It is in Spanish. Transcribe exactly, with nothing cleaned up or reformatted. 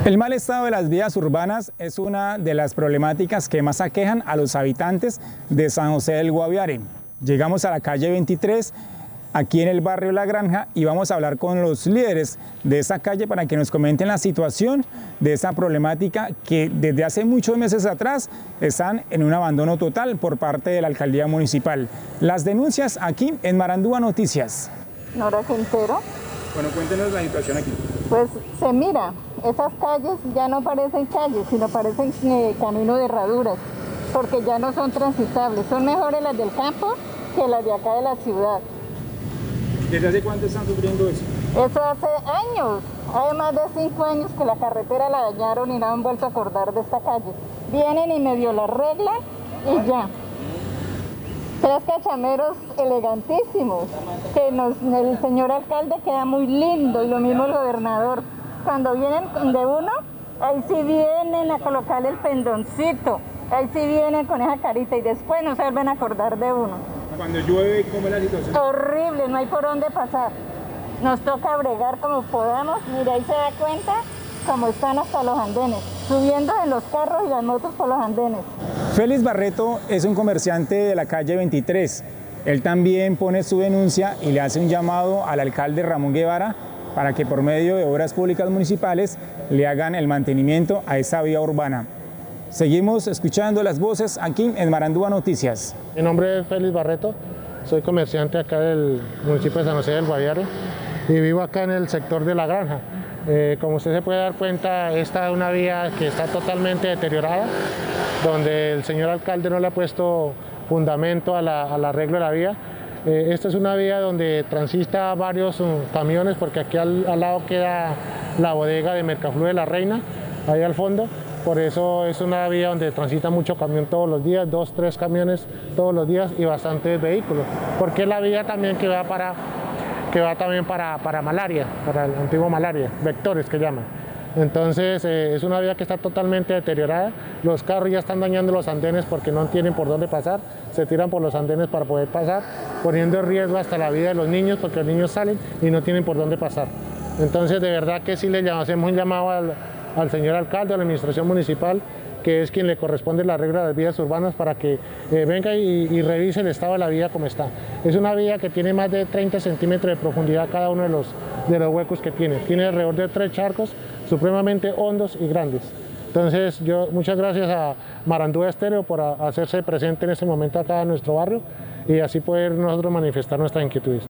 El mal estado de las vías urbanas es una de las problemáticas que más aquejan a los habitantes de San José del Guaviare. Llegamos a la calle veintitrés, aquí en el barrio La Granja, y vamos a hablar con los líderes de esa calle para que nos comenten la situación de esa problemática que desde hace muchos meses atrás están en un abandono total por parte de la alcaldía municipal. Las denuncias aquí en Marandúa Noticias. Nora Quintero. Bueno, cuéntenos la situación aquí. Pues se mira, esas calles ya no parecen calles, sino parecen eh, camino de herraduras, porque ya no son transitables. Son mejores las del campo que las de acá de la ciudad. ¿Desde hace cuánto están sufriendo eso? Eso hace años. Hay más de cinco años que la carretera la dañaron y no han vuelto a acordar de esta calle. Vienen y medio la arreglan y ya. Tres cachameros elegantísimos, que nos, el señor alcalde queda muy lindo, y lo mismo el gobernador. Cuando vienen de uno, ahí sí vienen a colocarle el pendoncito, ahí sí vienen con esa carita, y después no se vuelven a acordar de uno. Cuando llueve, ¿cómo es la situación? Horrible, no hay por dónde pasar. Nos toca bregar como podamos. Mira, ahí se da cuenta cómo están hasta los andenes, subiendo en los carros y las motos por los andenes. Félix Barreto es un comerciante de la calle veintitrés. Él también pone su denuncia y le hace un llamado al alcalde Ramón Guevara para que por medio de obras públicas municipales le hagan el mantenimiento a esa vía urbana. Seguimos escuchando las voces aquí en Marandúa Noticias. Mi nombre es Félix Barreto, soy comerciante acá del municipio de San José del Guaviare y vivo acá en el sector de La Granja. Eh, como usted se puede dar cuenta, esta es una vía que está totalmente deteriorada, donde el señor alcalde no le ha puesto fundamento a la, al arreglo de la vía. Eh, esta es una vía donde transita varios um, camiones, porque aquí al, al lado queda la bodega de Mercaflú de la Reina, ahí al fondo. Por eso es una vía donde transita mucho camión todos los días, dos, tres camiones todos los días y bastantes vehículos. Porque es la vía también que va para que va también para, para malaria, para el antiguo malaria, vectores que llaman. Entonces eh, es una vía que está totalmente deteriorada, los carros ya están dañando los andenes porque no tienen por dónde pasar, se tiran por los andenes para poder pasar, poniendo en riesgo hasta la vida de los niños, porque los niños salen y no tienen por dónde pasar. Entonces de verdad que sí le hacemos un llamado al, al señor alcalde, a la administración municipal, que es quien le corresponde la regla de las vías urbanas, para que eh, venga y, y revise el estado de la vía como está. Es una vía que tiene más de treinta centímetros de profundidad cada uno de los, de los huecos que tiene. Tiene alrededor de tres charcos supremamente hondos y grandes. Entonces, yo muchas gracias a Marandúa Estéreo por a, hacerse presente en este momento acá en nuestro barrio y así poder nosotros manifestar nuestras inquietudes.